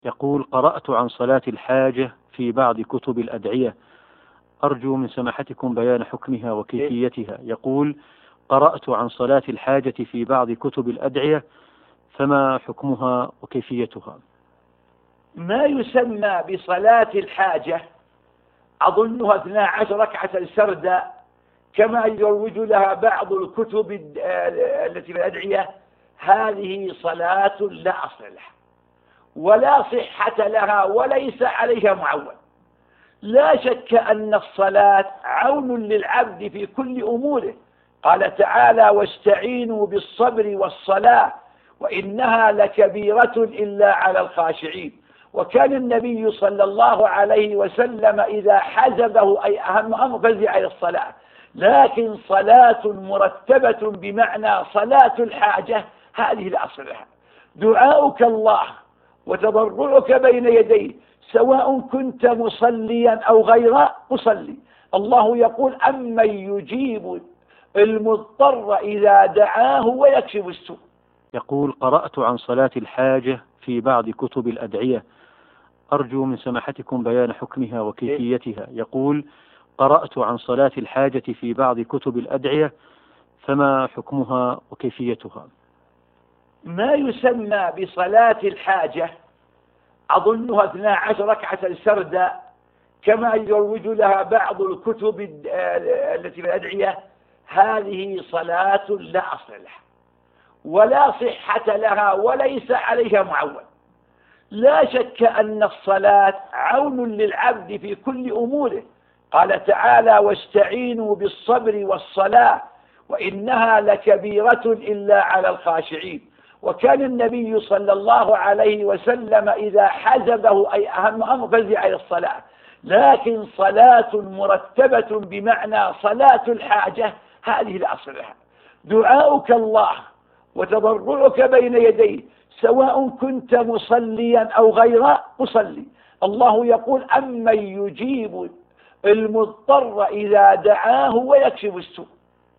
يقول: قرأت عن صلاة الحاجة في بعض كتب الأدعية، أرجو من سماحتكم بيان حكمها وكيفيتها. يقول: قرأت عن صلاة الحاجة في بعض كتب الأدعية، فما حكمها وكيفيتها؟ ما يسمى بصلاة الحاجة أظنها 12 ركعة سردا كما يروج لها بعض الكتب التي في الأدعية، هذه صلاة لا أصل لها ولا صحة لها وليس عليها معول. لا شك أن الصلاة عون للعبد في كل أموره، قال تعالى: واستعينوا بالصبر والصلاة وإنها لكبيرة إلا على الخاشعين. وكان النبي صلى الله عليه وسلم إذا حزبه أي أهم أمر فزع إلى الصلاة، لكن صلاة مرتبة بمعنى صلاة الحاجة هذه لا أصل لها. دعاؤك الله وتضرعك بين يديه سواء كنت مصليا أو غير مصلي، الله يقول: أمن يجيب المضطر إذا دعاه ويكشف السوء. يقول: قرأت عن صلاة الحاجة في بعض كتب الأدعية، أرجو من سماحتكم بيان حكمها وكيفيتها. يقول: قرأت عن صلاة الحاجة في بعض كتب الأدعية، فما حكمها وكيفيتها؟ ما يسمى بصلاة الحاجة أظنها 12 ركعة سردا كما يروج لها بعض الكتب التي في الأدعية، هذه صلاة لا أصل لها ولا صحة لها وليس عليها معول. لا شك أن الصلاة عون للعبد في كل أموره، قال تعالى: واستعينوا بالصبر والصلاة وإنها لكبيرة إلا على الخاشعين. وكان النبي صلى الله عليه وسلم إذا حزبه أي أهم أمر فزع إلى الصلاة، لكن صلاة مرتبة بمعنى صلاة الحاجة هذه لا أصل لها. دعاؤك الله وتضرعك بين يديه سواء كنت مصليا أو غير مصلي، الله يقول: أمن يجيب المضطر إذا دعاه ويكشف السوء.